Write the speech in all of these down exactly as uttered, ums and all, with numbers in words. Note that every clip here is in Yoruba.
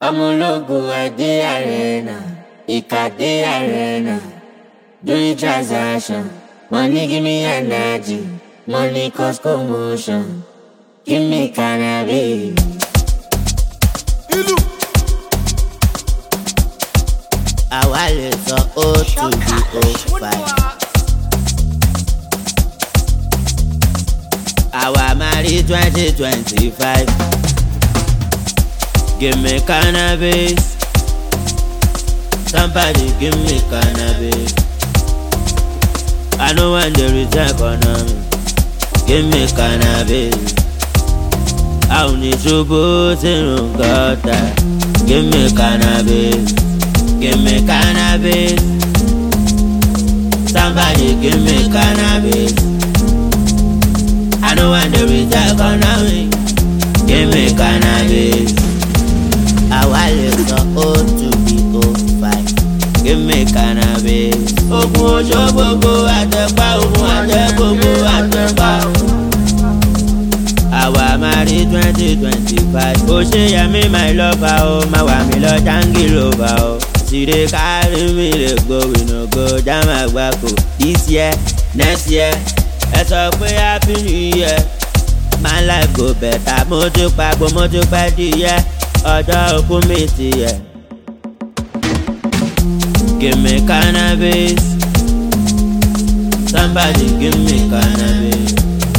I'm a logo at the arena, Ika the arena. Doing transaction, money give me energy, money cause commotion. Give me cannabis. Àwa lè sọ ó two bí ó five. Àwa máa rí twenty twenty five. Give me cannabis. Somebody give me cannabis. I know when there is economy. Give me cannabis. I ò ní ṣubú sínú gọ́tà. Give me cannabis. Give me cannabis. Somebody give me cannabis. I know when there is economy. Give me cannabis. Àwa lè sọ ó two bí ó five. Give me cannabis. Ogun oṣó gbogbo àtẹ̀pá, ogun àtẹ̀ gbogbo àtẹ̀pá. Àwa máa rí twenty twenty five. Ó ṣe yẹ mí my lover o, máa wà mí lọ jangilova o. She dey carry me dey go, we no go jam àgbákò. This year, next year, ẹ sọ pé happy new year. My life go better, mo ti pàgbọ́, mo ti pẹ́ díẹ̀. Ọjọ́ òkú mi ti yẹ. Give me cannabis. Somebody give me cannabis.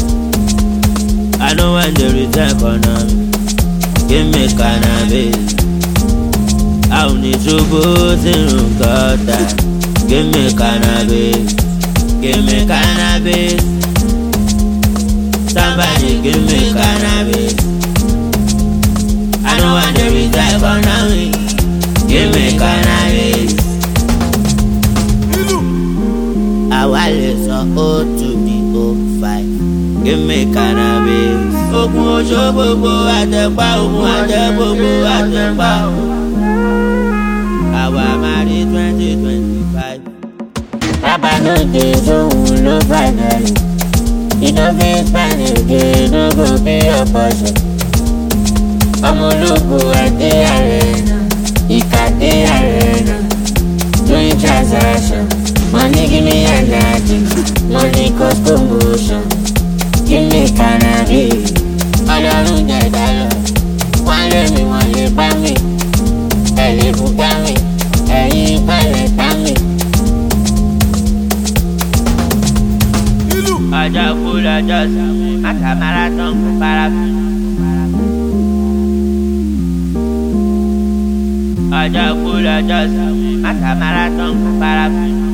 I know when there is economy. Give me cannabis. I ò ní ṣubú sínú gọ́tà. Give me cannabis. Give me cannabis. Somebody give me cannabis. I know when there is economy. Give me cannabis. Àwa lè sọ ó two bí ó five. Give me cannabis. Ogun oṣó gbogbo àtẹ̀pá, ogun àtẹ̀ gbogbo àtẹ̀pá. Àwa máa rí twenty twenty five. Baba no dey zone no finally. You no fit spend again, no go be your portion. I'm a logo at the arena, Ika the arena. Doing transaction, money give me energy, money cause commotion. Give me cannabis. Ọlọ́run jẹ́ dáyọ̀, wọ́n lé mi, wọ́n lè bá mi. Ẹ lè bùgá mi, ẹ̀yin ìpàlẹ̀ bá mi. Ọjọ́ kú lọ́jọ́ sàmì, mátà marathon kò para fún. Ọjọ́ kú lọ́jọ́ sàmì, mátà marathon kò para fún.